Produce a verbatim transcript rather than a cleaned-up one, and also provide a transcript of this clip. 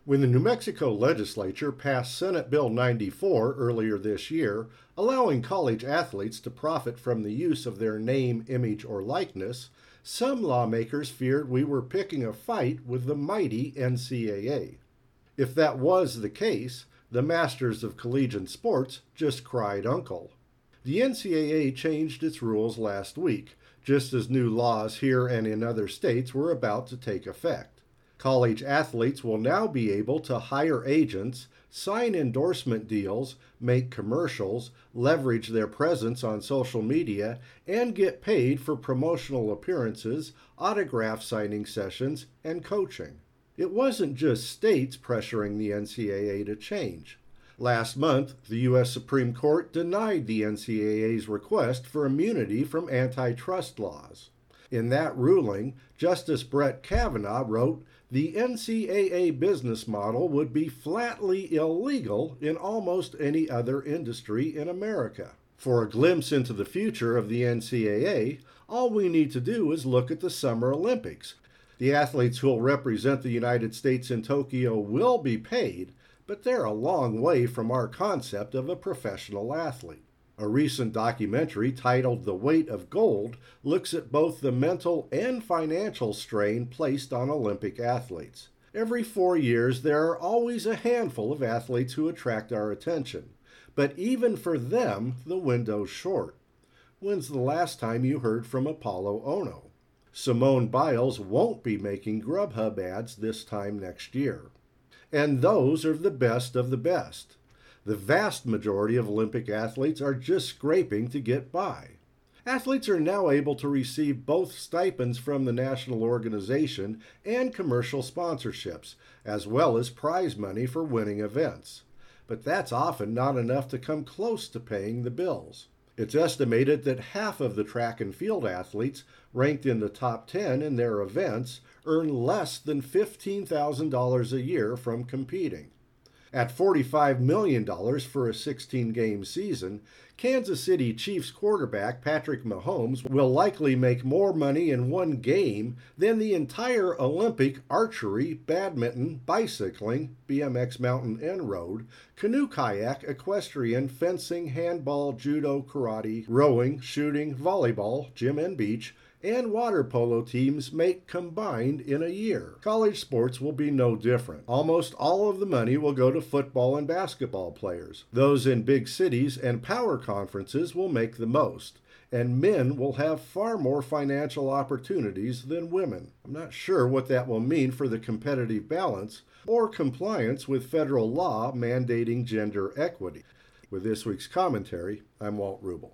When the New Mexico legislature passed Senate Bill ninety-four earlier this year, allowing college athletes to profit from the use of their name, image, or likeness, some lawmakers feared we were picking a fight with the mighty N C double A. If that was the case, the masters of collegiate sports just cried uncle. The N C double A changed its rules last week, just as new laws here and in other states were about to take effect. College athletes will now be able to hire agents, sign endorsement deals, make commercials, leverage their presence on social media, and get paid for promotional appearances, autograph signing sessions, and coaching. It wasn't just states pressuring the N C double A to change. Last month, the U S Supreme Court denied the N C double A's request for immunity from antitrust laws. In that ruling, Justice Brett Kavanaugh wrote, "The N C double A business model would be flatly illegal in almost any other industry in America." For a glimpse into the future of the N C double A, all we need to do is look at the Summer Olympics. The athletes who will represent the United States in Tokyo will be paid, but they're a long way from our concept of a professional athlete. A recent documentary titled The Weight of Gold looks at both the mental and financial strain placed on Olympic athletes. Every four years, there are always a handful of athletes who attract our attention. But even for them, the window's short. When's the last time you heard from Apollo Ono? Simone Biles won't be making Grubhub ads this time next year. And those are the best of the best. The vast majority of Olympic athletes are just scraping to get by. Athletes are now able to receive both stipends from the national organization and commercial sponsorships, as well as prize money for winning events. But that's often not enough to come close to paying the bills. It's estimated that half of the track and field athletes ranked in the top ten in their events earn less than fifteen thousand dollars a year from competing. At forty-five million dollars for a sixteen-game season, Kansas City Chiefs quarterback Patrick Mahomes will likely make more money in one game than the entire Olympic archery, badminton, bicycling, B M X mountain and road, canoe kayak, equestrian, fencing, handball, judo, karate, rowing, shooting, volleyball, gym and beach, and water polo teams make combined in a year. College sports will be no different. Almost all of the money will go to football and basketball players. Those in big cities and power conferences will make the most, and men will have far more financial opportunities than women. I'm not sure what that will mean for the competitive balance or compliance with federal law mandating gender equity. With this week's commentary, I'm Walt Rubel.